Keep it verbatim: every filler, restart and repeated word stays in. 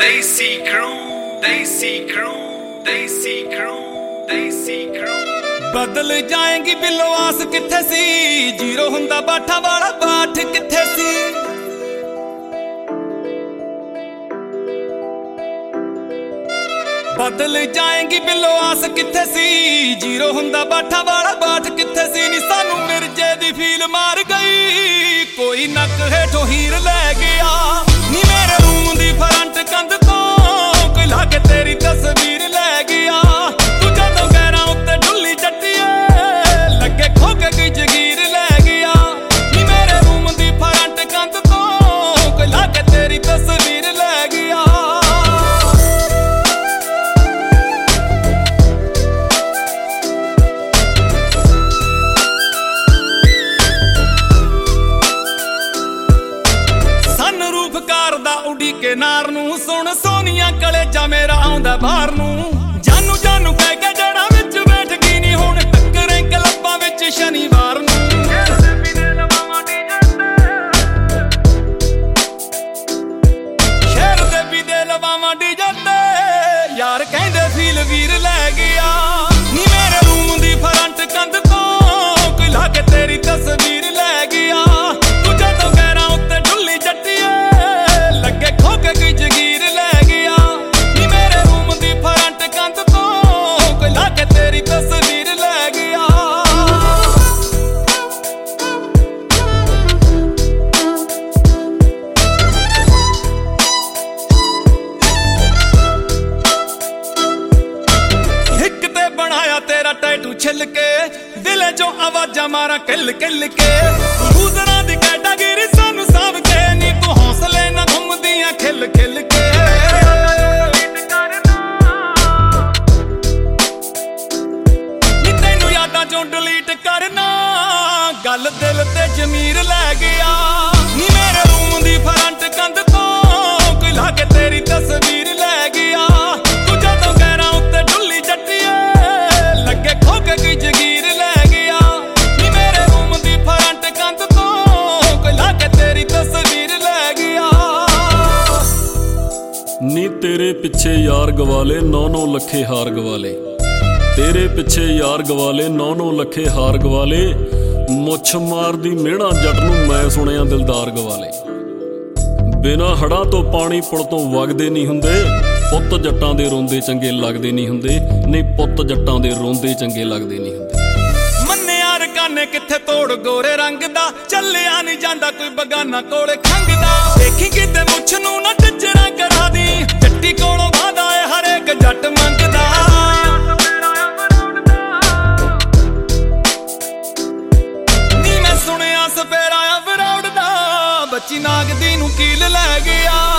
Desi Crew, Desi Crew, Desi Crew, Desi Crew। बदल जाएंगी below आस किथे सी, जीरो हुंदा बाठा वाला बाट किथे सी। बदल जाएंगी बिलो आस किथे सी, जीरो हुंदा बाठा वाला बाट किथे सी। नी सानू मिर्जे दी फील मार गई, कोई नक हेठों हीर लै गया। नी मेरे रूम दी फ्रंट कंध तो कोई लाके तेरी तस्वीर लै गया। तू जदों गैरां उत्ते ढुल्ली जट्टिए लगे खो के कोई जगीर लै गया। नी मेरे रूम दी फ्रंट कंध तो कोई लाके तेरी तस्वीर लै गया। उड़ी के नार नू सुन सोनिया कलेजा मेरा आउंदा बाहर नू। जानू जानू कह के जड़ा विच बैठ गई नी हुण टक्करें क्लबां विच शनिवार नू। शहर दे भी दे लवावां डीजे ते यार कहंदे फील वीर लै गया। नी मेरे रूम दी फ्रंट कंध तो कोई लाके तेरी तस्वीर लै गया। तू जदों गैरां उत्ते ढुल्ली जट्टिए लगे खो के कोई जगीर लै गया। नी मेरे रूम दी फ्रंट कंध तो कोई लाके तेरी तस्वीर लै गया। हिक ते बनाया तेरा टैटू छिल के, दिले चों आवाजां मारा किल किल के। गुजरां दी कैटागिरी सानू साब के, नी तू हौसले ना घुमदियां खिल खिल के। नी तैनू यादां चों डिलीट करना, गल दिल ते जमीर लै गया। नी मेरे रूम दी फ्रंट कंध तो कोई लाके तेरी तस्वीर लै गया। तू जदों गैरां उत्ते ढुल्ली जट्टिए लगे खो के कोई जगीर लै गया। नी मेरे रूम दी फ्रंट कंध तो कोई लाके तेरी तस्वीर लै गया। नी तेरे पिछे यार गवाले नौ नौ लखे हार गवाले, तेरे पिछे यार गवाले नौ नौ लखे हार गवाले। मुछ मारदी मेहणा जट नूं मैं सुनिया दिलदार गवाले। बिना हड़ां तो पानी पुल तो वगदे नहीं हुंदे, पुत्त जट्टां दे रोंदे चंगे लगदे नहीं हुंदे। नहीं पुत्त जट्टां दे रोंदे चंगे लगदे नहीं हुंदे। मन्ने यार काने किथे तोड़ गोरे रंग दा, चलिया नहीं जांदा कोई बगाना कोले खंगदा। देखी किते मुछ नूं ना टचरा करा दी, जट्टी कोलों वादा है हर एक जट मंगदा। नी मैं सुनिया सपेरा वराउड़ दा, बच्ची नागदी नूं कील लै गया।